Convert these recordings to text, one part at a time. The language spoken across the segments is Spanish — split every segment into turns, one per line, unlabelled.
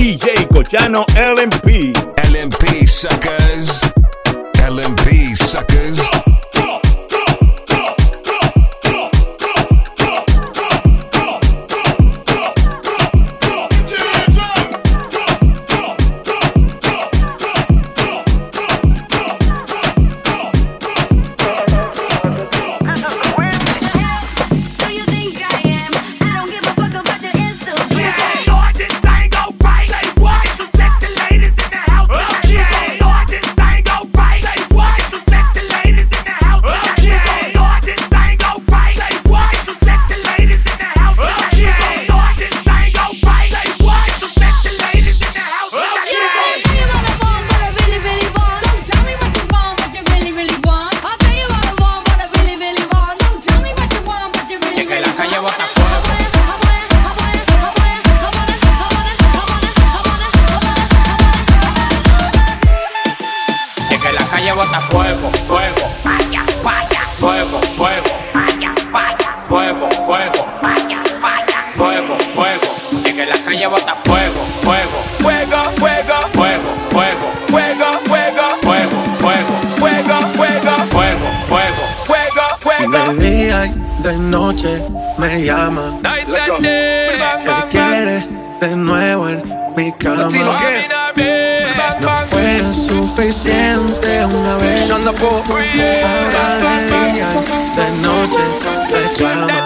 DJ Cochano LMP.
LMP suckers. LMP suckers.
De noche me llama, que quiere de nuevo en mi cama. No fue suficiente una vez, ahora de día y de noche reclama.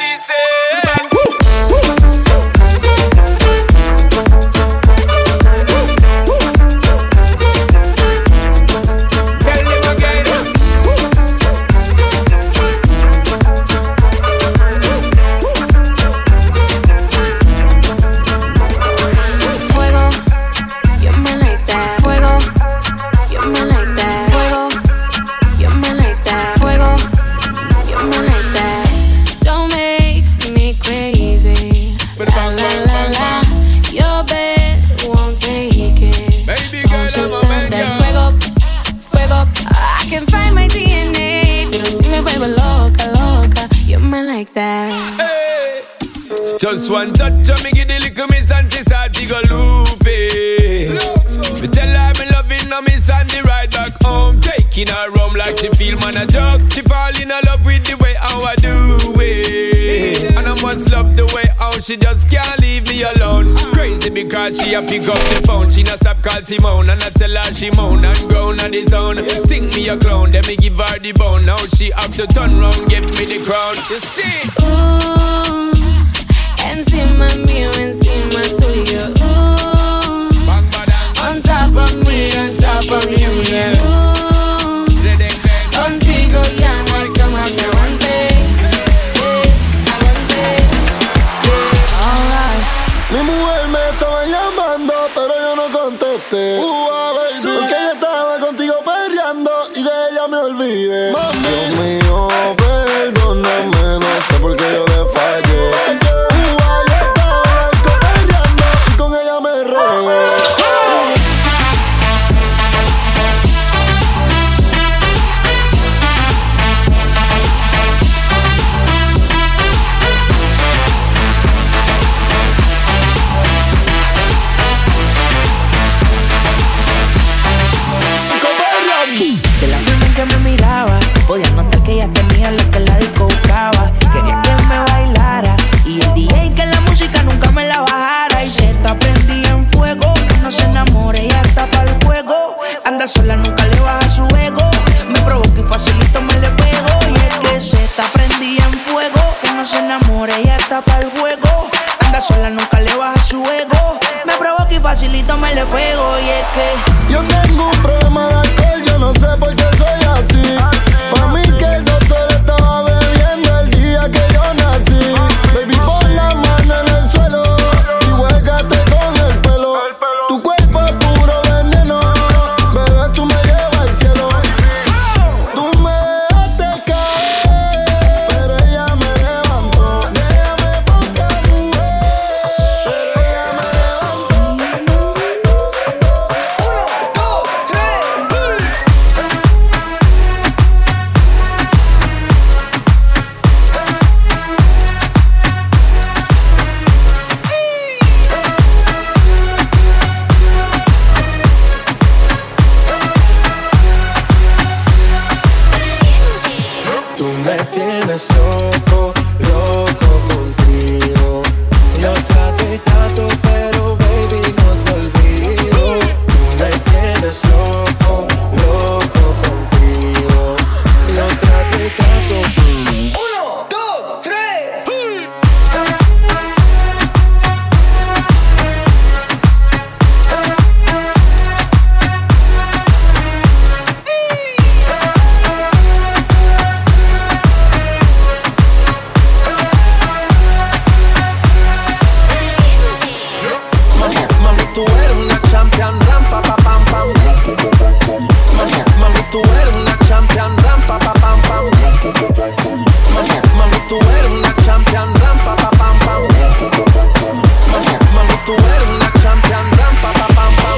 Just one touch of me, give the little miss and she start to go loopy. Me tell her me loving her miss and the ride back home. Taking her home like she feel man a joke. She fall in love with the way how I do it. And I must love the way how she just can't leave me alone. Crazy because she a pick up the phone. She not stop call Simone. And I tell her she moan and groan on the zone. Think me a clown, then me give her the bone. Now she have to turn round, give me the crown. You see?
Ooh. Encima mío, encima tuyo, on top of me, yeah. Contigo ya no hay cama que aguante,
Mi mujer me estaba llamando, pero yo no contesté. Baby, porque ella estaba contigo perreando y de ella me olvidé. Dios mío, perdóname, no sé por qué yo le fallé.
De la forma en que me miraba, podía notar que ella tenía lo que la disco buscaba. Quería que me bailara y el DJ que la música nunca me la bajara. Y se está prendida en fuego, no se enamore, ella está para el juego. Anda sola, nunca le baja su ego. Me provoca y facilito me le pego. Y es que se está prendida en fuego, que no se enamore, ella está para el juego. Anda sola, nunca le baja su ego. Me provoca y facilito me le pego. Y es que
yo tengo un problema de alcohol, yo no sé por qué soy así. Pa' mí que el doctor estaba bebiendo el día que yo nací. Baby, pon la mano en el suelo y huélgate con el pelo. Tu cuerpo es puro veneno, bebé, tú me llevas al cielo. Tú me dejaste caer, pero ella me levantó. Déjame poca mujer, pero ella me levantó. 1, 2, 3, tú eres una champion, rampa pa pam pam. Mami, tú eres una champion, rampa pa pam pam. Mami, tú eres una champion, rampa pa pam pam. Mami, tú eres una champion, rampa pa pam pam.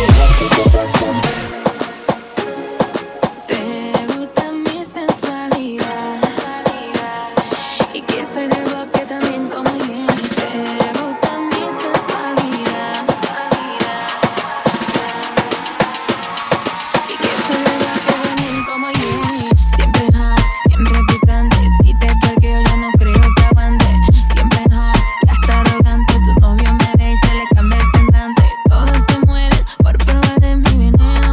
Te gusta mi sensualidad y que soy del bosque también como bien. Te gusta mi sensualidad y que soy del bosque también como bien. Siempre hot, siempre picante. Si te perqueo yo no creo que aguante. Siempre hot y hasta arrogante. Tu novio me ve y se le cambia el semblante. Todos se mueren por probar de mi veneno.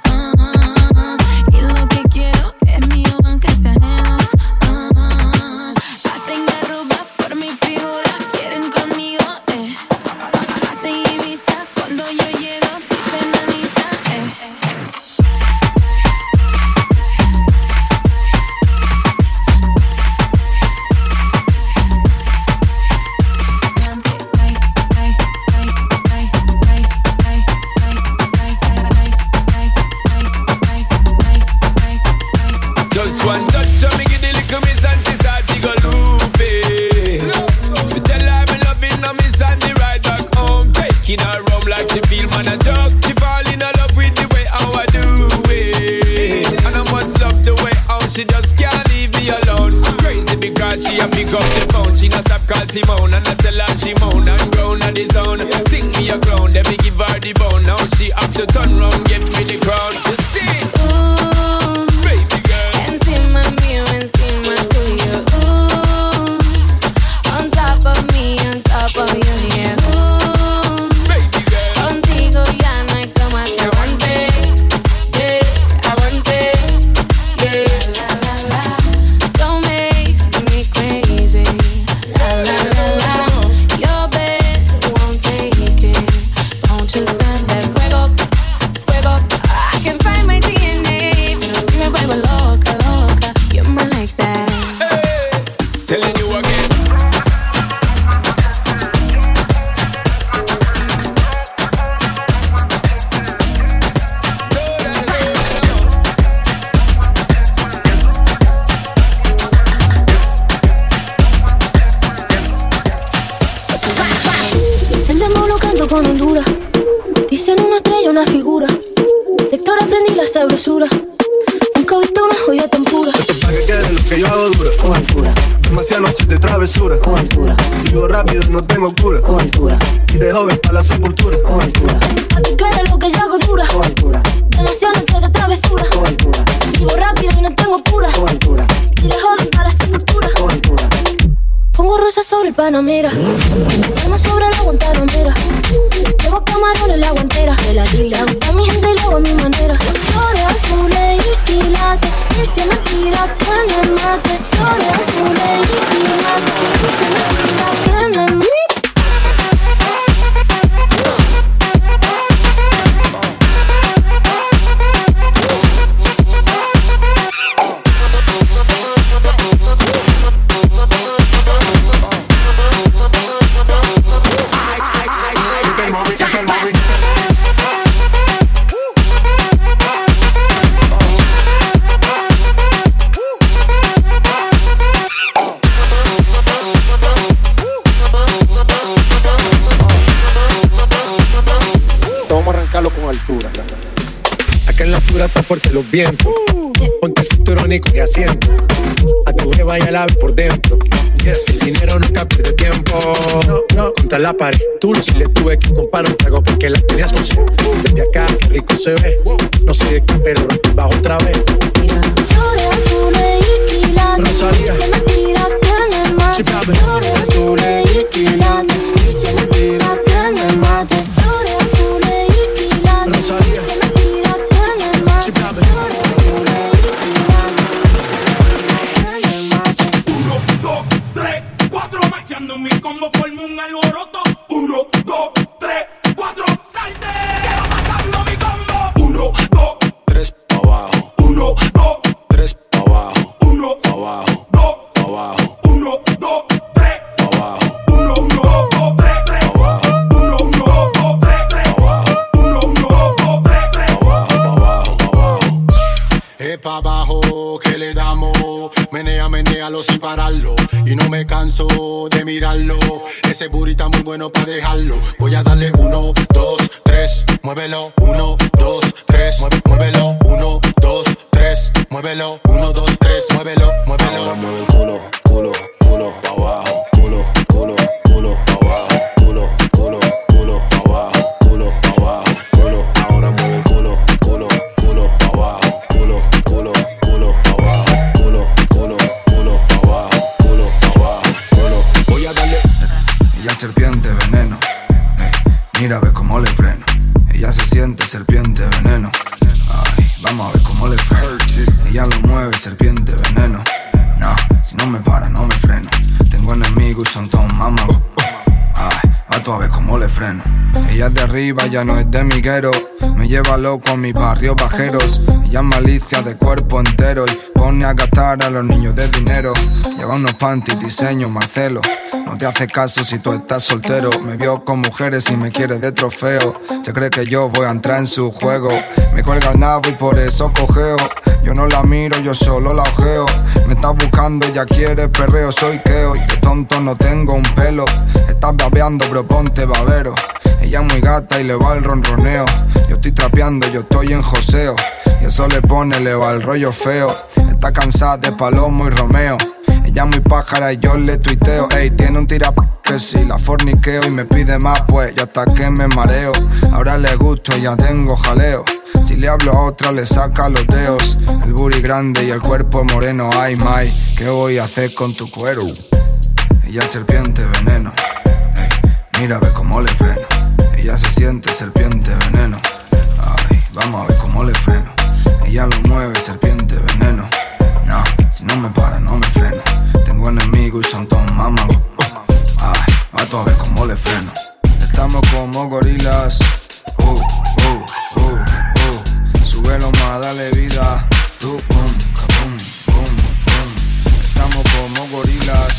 Y lo que quiero es mío aunque sea ajeno. Hasta en Aruba por mi figura quieren conmigo. Hasta en Ibiza cuando yo llego dicen Anita.
Just one touch of me, give the little miss and she start to go loopy. Me tell her me loving her miss and the ride back home. Taking her home like she feel man a joke. She fall in love with the way how I do it. And I must love the way how she just can't leave me alone. Crazy because she a pick up the phone. She not stop call Simone and I tell her she moan and groan at the zone. Think me a clown, then me give her the bone. Now she have to turn round, get me the crown. You see?
Encima mío, encima tuyo. On top of me, on top of you, yeah. Contigo ya no hay como te aguante, yeah, aguante, yeah. La la la, don't make me crazy. La la la la, your bed won't take it. Don't you stand there, fuego, fuego. I can find my DNA, pero si me vuelvo loca, loca. You're mine like that.
Hey, telling you again.
El demo lo canto con Honduras. Dicen una estrella, una figura. De Héctor aprendí la sabrosura. Nunca he visto una joya tan pura.
Esto pa' que quede lo que yo hago dura.
Con altura,
Demasiadas noches de travesura.
con altura,
Vivo rápido, no tengo cura.
con altura,
Y de joven pa' la sepultura.
con altura. Pa' que quede lo que yo hago dura.
Con altura,
Demasiadas noches de travesura.
con altura,
Vivo rápido y no tengo cura.
con altura,
Y de joven para la sepultura.
con altura.
Pongo rosas sobre el Panamera. Palmas sobre la Guantanamera. Llevo camarones la guantera. De la dile a mi gente y luego a mi manera. Flores azules y quilates. Y si me tira que me mate. Flores azules y quilates. Y si me tira que me mate.
Vamos a arrancarlo con altura.
Acá en la altura está fuerte los vientos. Ponte el cinturón y coge asiento. A tu jeva y al ave por dentro. Sin dinero nunca pierde tiempo. No, contra la pared. Tú no si le tuve que comprar un trago porque la tenías con sed. Desde acá, qué rico se ve. No sé de qué, pero rompí bajo otra vez.
Flores azules y quilates.
Rosalía.
Y si me tira que me mate. Flores azules y quilates. Y si me tira que me mate. Flores azules y quilates.
Rosalía.
Y si me tira que me mate. Flores azules y quilates. Que me mate.
1, 2, 3, 4, marchando mi combo forma un alboroto. 1, 2, 3, 4, salte. ¿Qué va pasando mi combo? 1, 2,
3 pa' abajo.
1, 2,
3 pa' abajo.
1,
Pa' abajo.
2,
Pa' abajo.
1, 2, 3,
Pa' abajo.
1, 2, 3, 3.
Pa' abajo.
perréalo sin pararlo. Y no me canso de mirarlo. Ese booty está muy bueno para dejarlo. Voy a darle 1, 2, 3, muévelo. 1, 2, 3, muévelo. 1, 2, 3, muévelo. 1, 2, 3, muévelo, muévelo.
Ahora mueve el culo, culo, culo pa' abajo. Culo, culo, culo pa' abajo. Culo, culo, culo pa' abajo. Culo pa' abajo, culo. Ahora mueve el culo, culo, culo pa' abajo. Culo, culo, culo pa' abajo. Culo, culo, culo pa' abajo. Culo pa' abajo, culo.
Voy a darle.
Ella es serpiente veneno. Mira a ver cómo le freno. Ella se siente serpiente veneno. Ay, vamos a ver cómo le freno. Ella lo mueve serpiente veneno. No, si no me para no me freno. Tengo enemigos y son todos mamagos. Ay, va tú a ver cómo le freno. Ella es de arriba, ya no es de miguero. Me lleva loco a mis barrios bajeros. Ella es malicia de cuerpo entero y pone a gastar a los niños de dinero. Lleva unos panties, diseño Marcelo. No te hace caso si tú estás soltero. Me vio con mujeres y me quiere de trofeo. Se cree que yo voy a entrar en su juego. Me cuelga el nabo y por eso cojeo. Yo no la miro, yo solo la ojeo. Me está buscando, ella quiere perreo. Soy Keo y de tonto no tengo un pelo. Estás babeando, bro, ponte babero. Ella es muy gata y le va el ronroneo. Yo estoy trapeando, yo estoy en joseo. Y eso le pone, le va el rollo feo. Está cansada de Palomo y Romeo. Ella es muy pájara y yo le tuiteo. Ey, tiene un tira que si la forniqueo y me pide más, pues yo hasta que me mareo. Ahora le gusto y ya tengo jaleo. Si le hablo a otra le saca los dedos. El booty grande y el cuerpo moreno. Ay, my, ¿qué voy a hacer con tu cuero? Ella es serpiente veneno. Ey, mira a ver cómo le freno. Ella se siente serpiente veneno. Ay, vamos a ver cómo le freno. Ella lo mueve serpiente veneno. No, si no me para no me freno. Tengo enemigos y son todos mamagos. Ay, va tú a ver cómo le freno. Estamos como gorilas. Súbelo más, dale vida. Tú, pum, pum, pum, pum. Estamos como gorilas.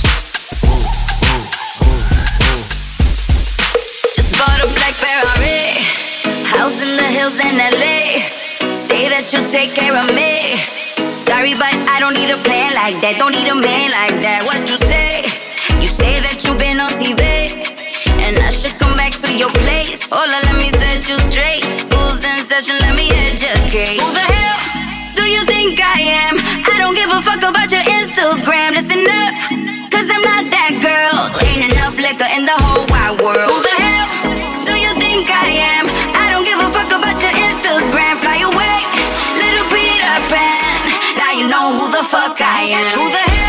Just bought a black Ferrari. House in the hills in LA. Say that you'll take care of me. Sorry, but I don't need a plan like that. Don't need a man like that. What you say? You say that you've been on TV, and I should come back to your place. Hola, let me set you straight. School's in session, let me educate. Who the hell do you think I am? I don't give a fuck about your Instagram. Listen up, cause I'm not that girl. Ain't enough liquor in the whole wide world. Who the hell do you think I am? I don't give a fuck about your Instagram. Fly away, little Peter Pan. Now you know who the fuck I am. Who the hell?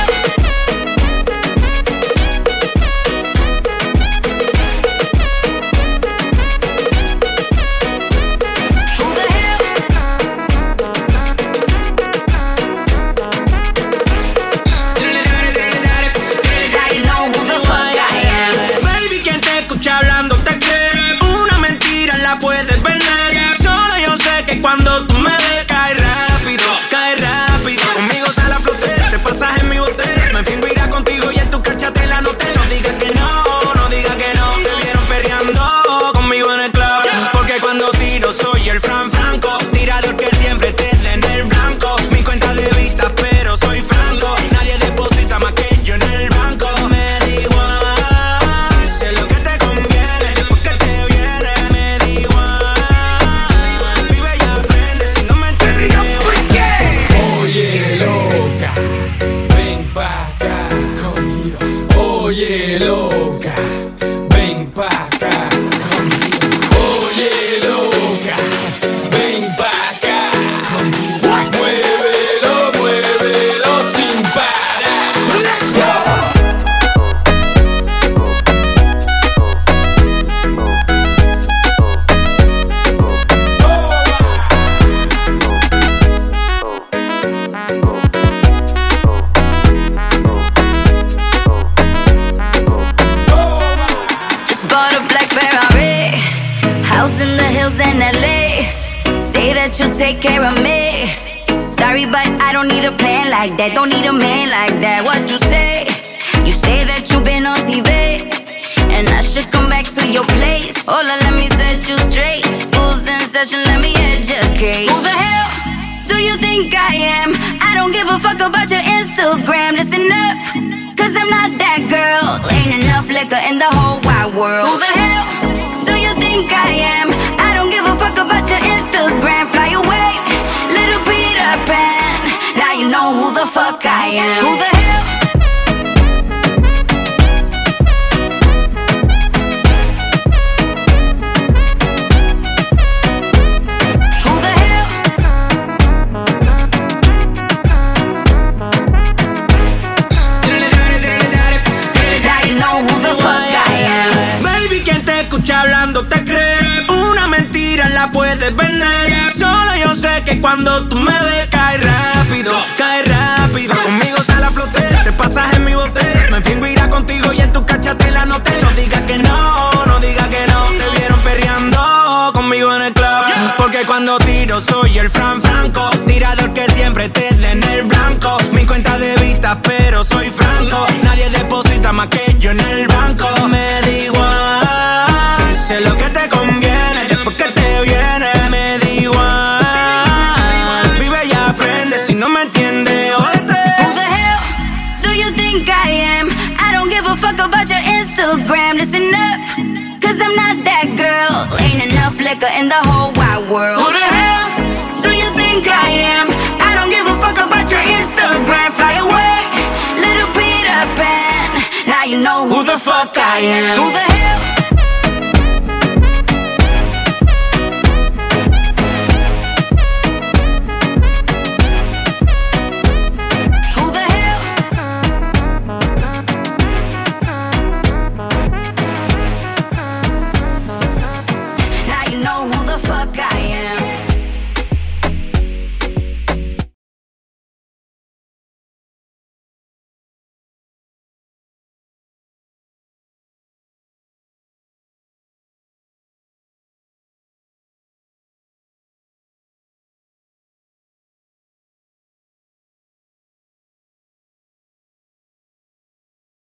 Cuando tú me ves, cae rápido, cae rápido. Conmigo sale a flote, te pasas en mi bote. Me fingo irá contigo y en tu cachate la noté. No digas que no, no digas que no. Te vieron perreando conmigo en el club. Porque cuando tiro soy el Fran Franco. Tirador que siempre te da en el blanco. Mi cuenta de vista, pero soy franco. Nadie deposita más que yo en el banco. Me da igual, dice lo que te conviene. Después que te viene, me da igual.
Oye, loca, ven pa' acá conmigo. Oye, loca, ven pa' acá conmigo. Oye, loca, ven pa' acá conmigo. Muévelo, muévelo sin parar. Let's go.
In LA, say that you'll take care of me. Sorry, but I don't need a plan like that. Don't need a man like that. What you say? You say that you've been on TV, and I should come back to your place. Hola, let me set you straight. School's in session, let me educate. Who the hell do you think I am? I don't give a fuck about your Instagram. Listen up, cause I'm not that girl. Ain't enough liquor in the whole wide world. Who the hell do you think I am? I don't give a fuck about your Instagram. Fly away, little Peter Pan. Now you know who the fuck I am. Who the hell?
Hablando te crees, una mentira la puedes vender. Solo yo sé que cuando tú me ves cae rápido. Conmigo sale a flote, te pasas en mi bote. Me fingo irá contigo y en tu cachate la noté. No digas que no, no digas que no. Te vieron perreando conmigo en el club. Porque cuando tiro soy el Franco, tirador que siempre te dé en el blanco. Mi cuenta de vista pero soy franco. Nadie deposita más que yo en el banco. Me da igual, sé lo que te conviene, después que te viene, me da igual. Vive y aprende, si no me entiendes, jódete.
Who the hell do you think I am? I don't give a fuck about your Instagram. Listen up, cause I'm not that girl. Ain't enough liquor in the whole wide world. Who the hell do you think I am? I don't give a fuck about your Instagram. Fly away, little Peter Pan. Now you know who the fuck I am. Who the hell